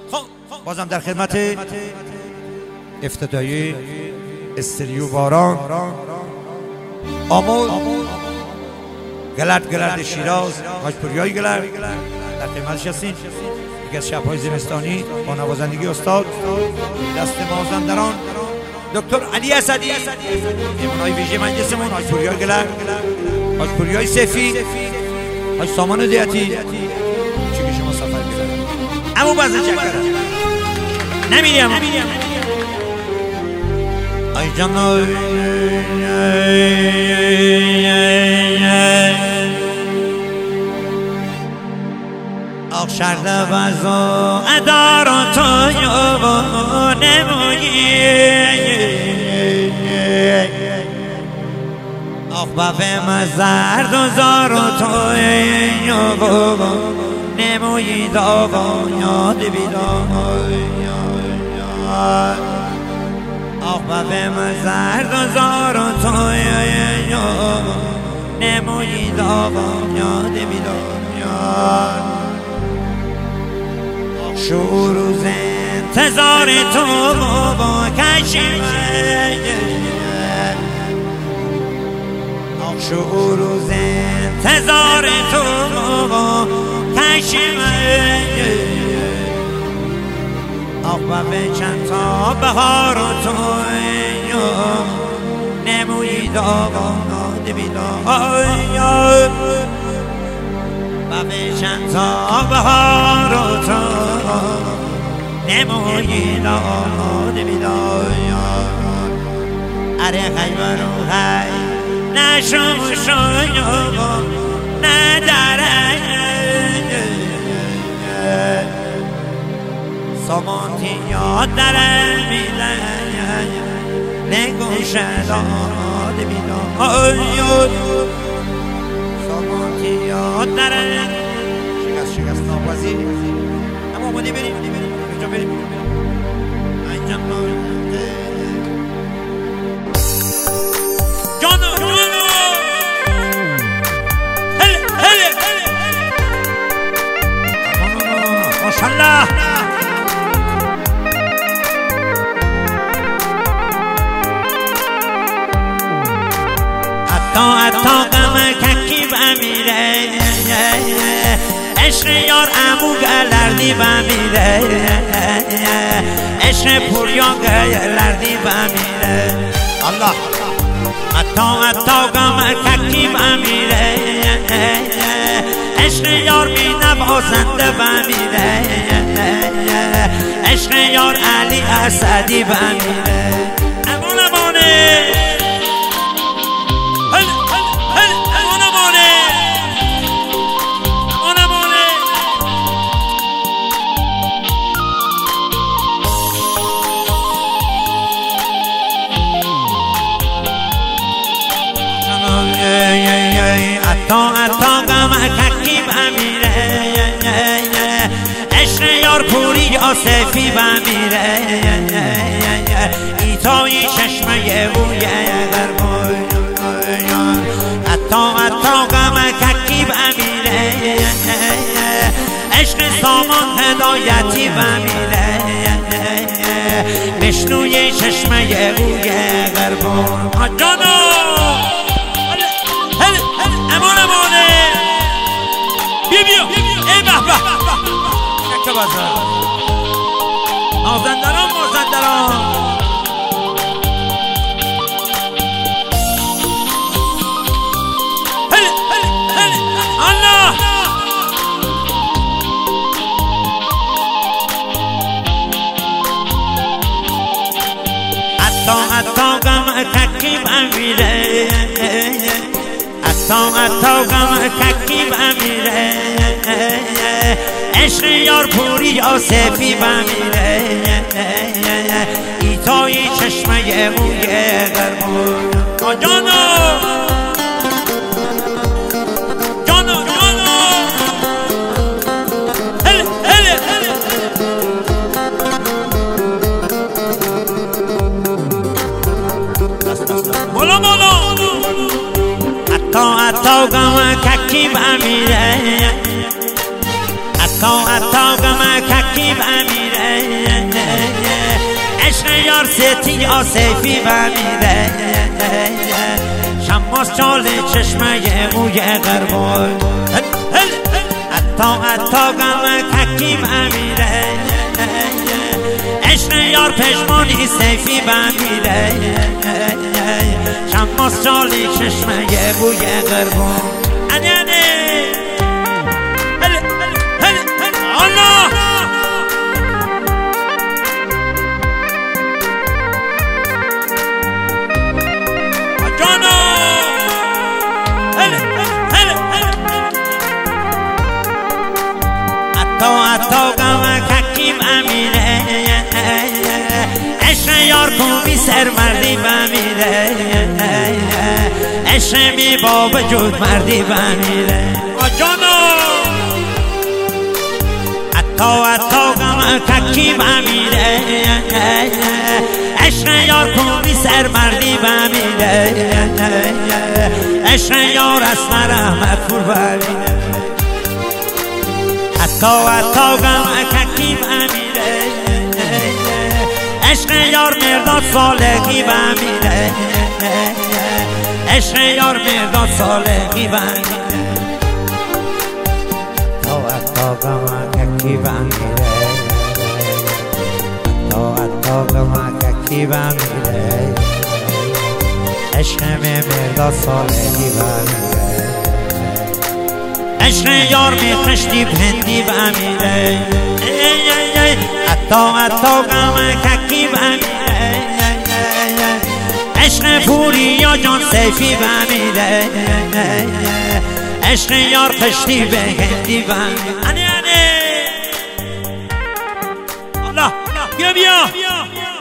بازم در خدمت افتتاحیه استریو باران آمول گلرد شیراز حاجپوریای گلرد در خدمتش هستیم. یکی از شب‌های زمستانی با نوازندگی استاد دست مازندران دکتر علی اسدی، مهمونای ویژه مجلسمون حاجپوریای گلرد، حاجپوریای سفید، حاج سامان دیاتی چی که شما سفر کردید امو بازه چک کرد نمیریم آی جان آخ شرده بزا ادارا تو یا نمویی آخ بابه مزرد و زارو تو یا نمویی داغا یاد بیدای آخ بابه مزرد و زارو تو یا نمویی داغا یاد بیدای شو روز انتظار تو با کشیمه شو روز انتظار تو با کشیمه آقا به چند تا بهار تو نمویی داغا ناده بیدای و به چند تا بهار تو نمویی داغا بیدای اره خیبر و خی نشو شو نداره سامانتی یاد داره میده نگوش داد بیدای سامانتی یاد داره شکست ناپذیر اما اومدی بریم کجا بریم انجام جانو هله ماشاءالله حتی غم ککی بمیره عشق یار امو گلردی بمیره عشق پوریا گلردی بمیره الله حتی غم ککی بمیره عشق یار بی نوازنده بمیره عشق یار علی اسدی بمیره امونه حتی غم ککی بمیره عشق یار پوری یا سفی بمیره ایتایی چشمه بوی غربای حتی غم ککی بمیره عشق سامان هدایتی بمیره بشنوی چشمه بوی غربای جانو امونه بیا ای به به یک بازار مازندران هله الله حتی غم ککی بمیره حتی غم ککی بمیره عشق یار پوری یا سفی بمیره ایتایی چشمه موی غربون جانو هله حتی غم ککی بمیره حتی غم ککی بمیره یار سیتی آسیفی بمیره شماس چال چشمه اوی غربای حتی غم ککی بمیره عشق یار پشمانی سیفی بمیره شماس چال چشمه اوی غربای حتی غم ککی بمیره عشق یار کومی سرمردی بمیره عشق می با وجود مردی بمیره حتی غم ککی بمیره عشق یار کومی سرمردی بمیره عشق یار اسمر احمد پور بمیره حتی غم ککی بمیره عشق یار مرداد صالحی بمیره عشق یار مرداد صالحی بمیره حتی غم ککی بمیره حتی غم ککی بمیره عشق مرداد صالحی بمیره عشق یار می خشتی بهندی بمیره حتی غم ککی بمیره عشق پوری یا جان سیفی بمیره عشق یار خشتی بهندی بمیره الله بیا